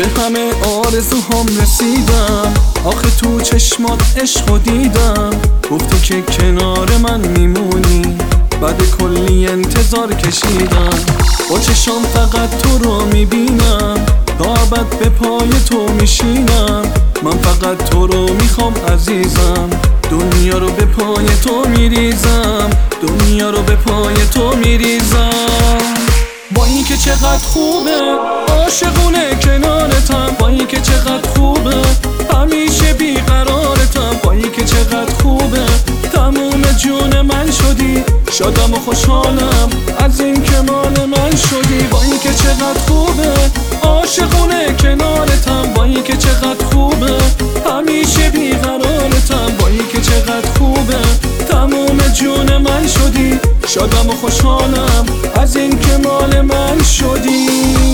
به همه آرزوهام رسیدم، آخه تو چشمات عشقو دیدم. گفتی که کنار من میمونی، بعد کلی انتظار کشیدم. با چشام فقط تو رو میبینم، تا ابد به پای تو میشینم. من فقط تو رو میخوام عزیزم، دنیا رو به پای تو میریزم، دنیا رو به پای تو میریزم. با این که چقدر خوبه عاشقونه کنارتم، با این که چقدر خوبه همیشه بیقرارتم. با این که چقدر خوبه تموم جون من شدی، شادم و خوشحالم از این که مال من شدی. با این که چقدر خوبه عاشقونه کنارتم، با این که چقدر خوبه همیشه بیقرارتم. با این که چقدر خوبه تموم جون من شدی، شادم و خوشحالم از این که مال من شدی.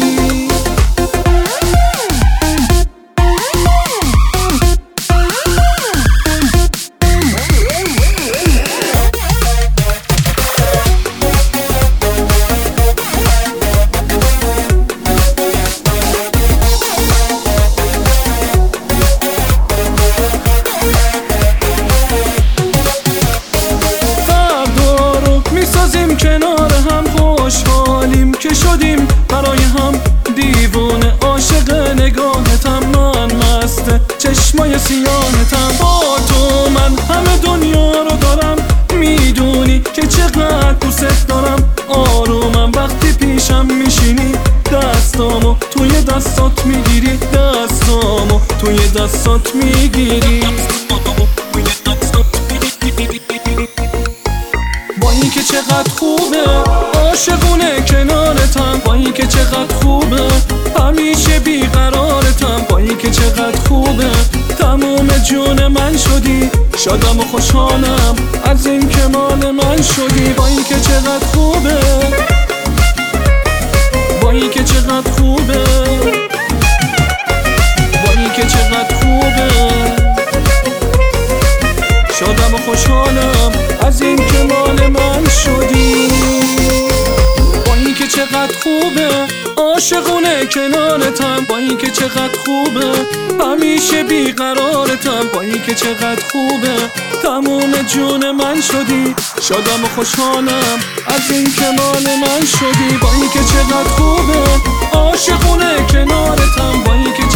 کنار هم خوشحالیم که شدیم، برای هم دیوونه عاشق نگاهتم. من مست چشمای سیاهتم، با تو من همه دنیا رو دارم. میدونی که چقدر دوست دارم، آرومم وقتی پیشم میشینی. دستامو توی دستات میگیری، دستامو توی دستات میگیری. با این که چقدر خوبه عاشقونه کنارتم، با این که چقدر خوبه همیشه بیقرارتم. با این که چقدر خوبه تموم جون من شدی، شادم و خوشحالم از این که مال من شدی. با این که چقدر خوبه، با این که چقدر خوبه، با این که چقدر خوبه، شادم و خوشحالم از این که مال من شدی. با این که چقدر خوبه عاشقونه کنارتم، با این که چقدر خوبه همیشه بیقرارتم. با این که چقدر خوبه تموم جون من شدی، شادم و خوشحالم از این که مال من شدی. با این که چقدر خوبه عاشقونه کنارتم، با این که